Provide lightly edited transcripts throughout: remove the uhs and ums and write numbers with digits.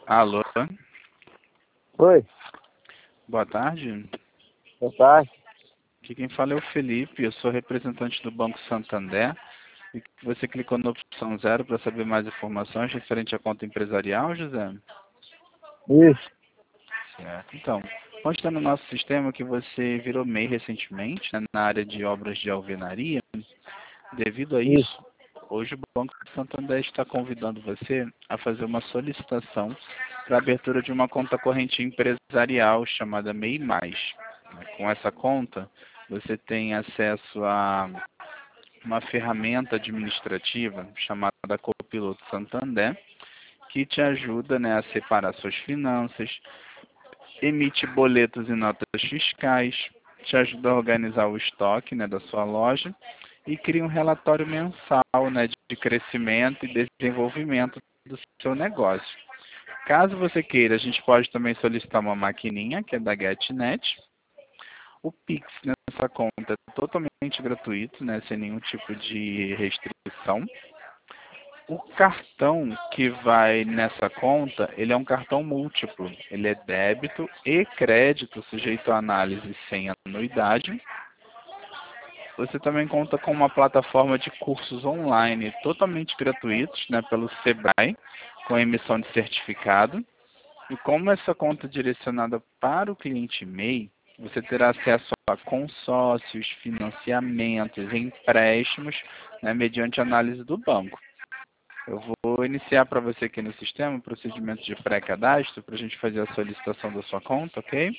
Alô? Oi, Boa tarde. boa tarde. Aqui quem fala é o Felipe, eu sou representante do Banco Santander. E você clicou na opção 0 para saber mais informações referente à conta empresarial, José? Isso, Certo. Então, consta no nosso sistema que você virou MEI recentemente, né, na área de obras de alvenaria. Devido a isso. isso, hoje o Banco Santander está convidando você a fazer uma solicitação para a abertura de uma conta corrente empresarial chamada MEI+. Com essa conta, você tem acesso a uma ferramenta administrativa chamada Copiloto Santander, que te ajuda, né, a separar suas finanças, emite boletos e notas fiscais, te ajuda a organizar o estoque, né, da sua loja e cria um relatório mensal, né, de crescimento e desenvolvimento do seu negócio. Caso você queira, a gente pode também solicitar uma maquininha, que é da GetNet. O Pix nessa conta é totalmente gratuito, né, sem nenhum tipo de restrição. O cartão que vai nessa conta, ele é um cartão múltiplo. Ele é débito e crédito, sujeito a análise sem anuidade. Você também conta com uma plataforma de cursos online totalmente gratuitos, né, pelo Sebrae, com emissão de certificado. E como essa conta é direcionada para o cliente MEI, você terá acesso a consórcios, financiamentos, empréstimos, né, mediante análise do banco. Eu vou iniciar para você aqui no sistema um procedimento de pré-cadastro para a gente fazer a solicitação da sua conta, ok?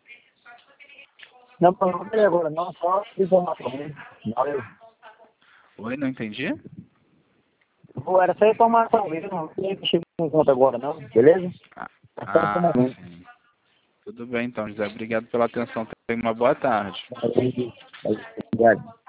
Não, não queria agora não, só informação mesmo. Valeu. Oi, não entendi? Era só informação mesmo, não tinha que mexer com conta agora não, beleza? É só esse momento. Sim. Tudo bem então, José. Obrigado pela atenção. Tenha uma boa tarde. Valeu, obrigado.